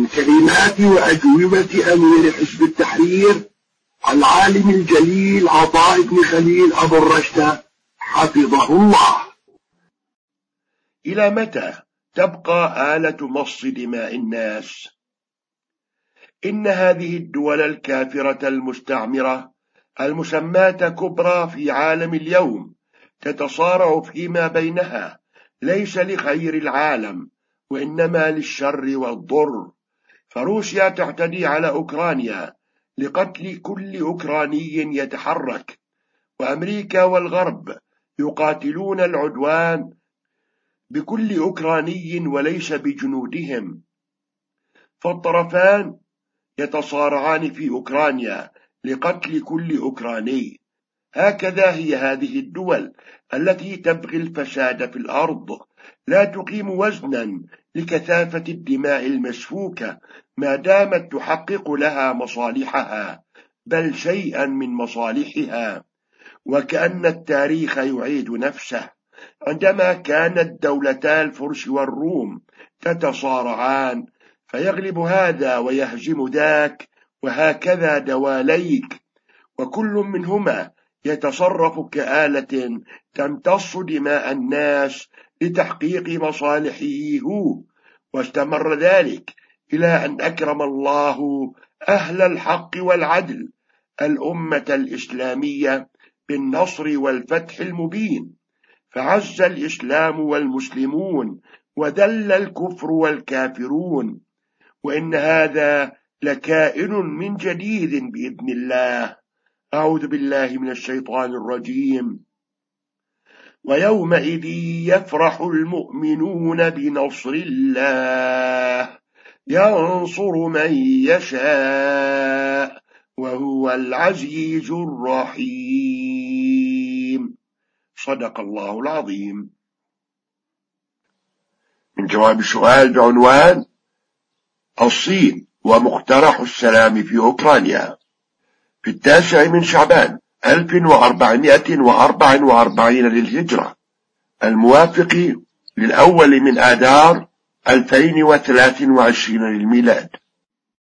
كلمات وأجوبة أمير حزب التحرير العالم الجليل عطاء بن خليل أبو الرشد حفظه الله. إلى متى تبقى آلة مص دماء الناس؟ إن هذه الدول الكافرة المستعمرة المسماة كبرى في عالم اليوم تتصارع فيما بينها ليس لخير العالم وإنما للشر والضر. فروسيا تعتدي على أوكرانيا لقتل كل أوكراني يتحرك، وأمريكا والغرب يقاتلون العدوان بكل أوكراني وليس بجنودهم، فالطرفان يتصارعان في أوكرانيا لقتل كل أوكراني. هكذا هي هذه الدول التي تبغي الفساد في الأرض، لا تقيم وزنا لكثافة الدماء المسفوكة ما دامت تحقق لها مصالحها، بل شيئا من مصالحها. وكأن التاريخ يعيد نفسه عندما كانت دولتا الفرس والروم تتصارعان فيغلب هذا ويهزم ذاك، وهكذا دواليك، وكل منهما يتصرف كآلة تمتص دماء الناس لتحقيق مصالحه هو. واستمر ذلك إلى أن أكرم الله أهل الحق والعدل الأمة الإسلامية بالنصر والفتح المبين، فعز الإسلام والمسلمون وذل الكفر والكافرون. وإن هذا لكائن من جديد بإذن الله. أعوذ بالله من الشيطان الرجيم. ويومئذ يفرح المؤمنون بنصر الله ينصر من يشاء وهو العزيز الرحيم. صدق الله العظيم. من جواب السؤال بعنوان الصين ومقترح السلام في أوكرانيا. في 9 شعبان 1444 للهجرة الموافق للأول من آذار 2023 للميلاد،